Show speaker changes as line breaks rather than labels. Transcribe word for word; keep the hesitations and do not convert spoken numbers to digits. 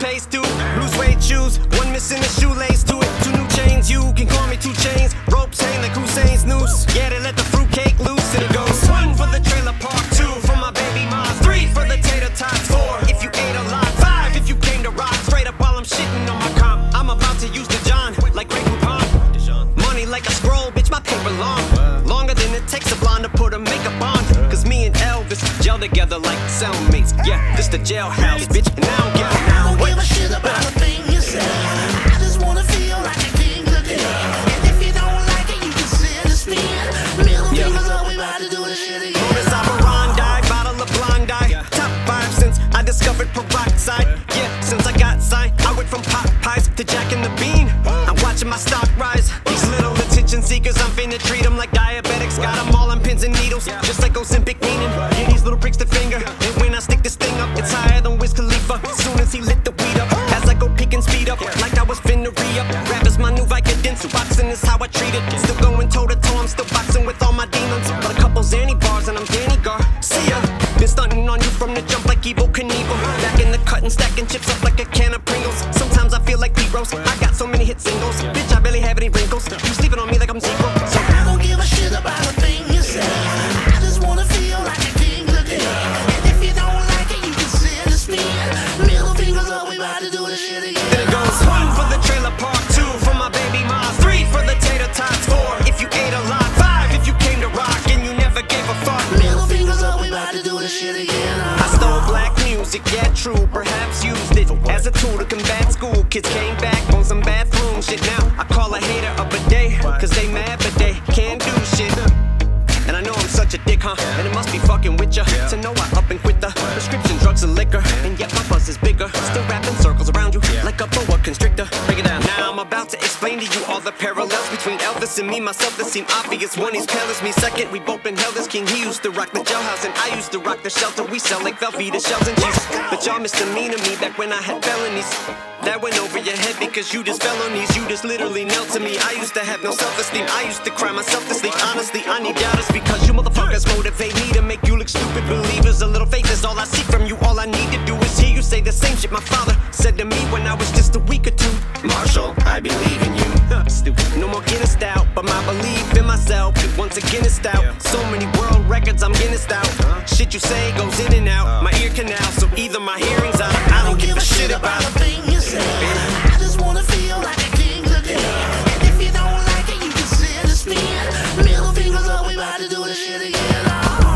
toothpaste too. Blue suede shoes, one missing a shoelace to it. Two new chains, you can call me two chains. Ropes hang like Hussein's noose. Yeah, they let the fruitcake loose and it goes. One for the trailer park, two for my baby mom, three for the tater tots, four if you ate a lot, five if you came to rock. Straight up while I'm shitting on my comp. I'm about to use the John like Grey Poupon. Money like a scroll, bitch, my paper long. Longer than it takes a blonde to put her makeup on. Cause me and Elvis gel together like cellmates. Yeah, this the jailhouse, bitch, and I don't give a
I don't give a shit about a thing you say. I just wanna feel like a king today. And if you don't like it, you can sit and spin. Middle fingers up, we about to do this shit again.
Bonus operandi, bottle of blonde eye. Top five since I discovered peroxide. Yeah, since I got signed, I went from pot pies to Jack and the Bean. I'm watching my stock rise. These little attention seekers, I'm finna treat them like diabetics. Got them all on pins and needles, just like Ozempic meaning. Yeah, these little pricks the finger. And when I stick this thing up, it's higher than Wiz Khalifa. Soon as he lit the weed up, as I go pick and speed up, like I was finna re-up. Rap is my new Vicodin, so boxing is how I treat it. Still going toe to toe, I'm still boxing with all my demons. But a couple Zanny bars and I'm Danny Gar. See ya. Been stunting on you from the jump like Evel Knievel. Back in the cut and stacking chips up like a can of Pringles. Sometimes I feel like Pete Rose. I got so many hit singles. Bitch, I barely have any wrinkles. You sleeping on me like I'm Zico. So
I don't give a shit about a thing you say. I just wanna feel like a king today. And if you don't like it, you can sit and spin. Middle fingers up, we about to do this shit again.
then it goes one for the trailer park, two for my baby mom, three for the tater tots, four if you ate a lot, five if you came to rock and you never gave a fuck.
Middle fingers up, we about to do this shit again.
I stole black music, yeah true, perhaps used it as a tool to combat school. Kids came back on some bathroom shit. Now I call a hater up a day, cause they mad but they can't do shit. And I know I'm such a dick, huh? And it must be fucking with ya to know I up and quit the prescription drugs and liquor. And yet my buzz is bigger, still wrapping circles around you like a boa constrictor. Break it down. Now I'm about to explain to you all the parallels between Elvis and me, myself that seem obvious. One, he's pale as me. Second, we both been held as king. He used to rock the jailhouse and I used to rock the shelter. We sell like Velveeta shells and cheese. But y'all misdemeanor me back when I had felonies. That went over your head because you just fell on these. You just literally knelt to me. I used to have no self-esteem. I used to cry myself to sleep. Honestly, I need doubters because you motherfuckers motivate me to make you look stupid. Believers, a little faith is all I seek from you. All I need to do is hear you say the same shit my father said to me when I was just a week or two. Marshall, I believe in you. Stupid. No more Guinness out, but my belief in myself once again is stout. So many world records, I'm Guinness out. Shit you say goes in and out my ear canal, so either my hearing's out. I don't give a shit about
a thing you say. I just wanna feel like a king today. And if you don't like it, you can sit and spin. Middle fingers up, we about to do this shit again. Oh.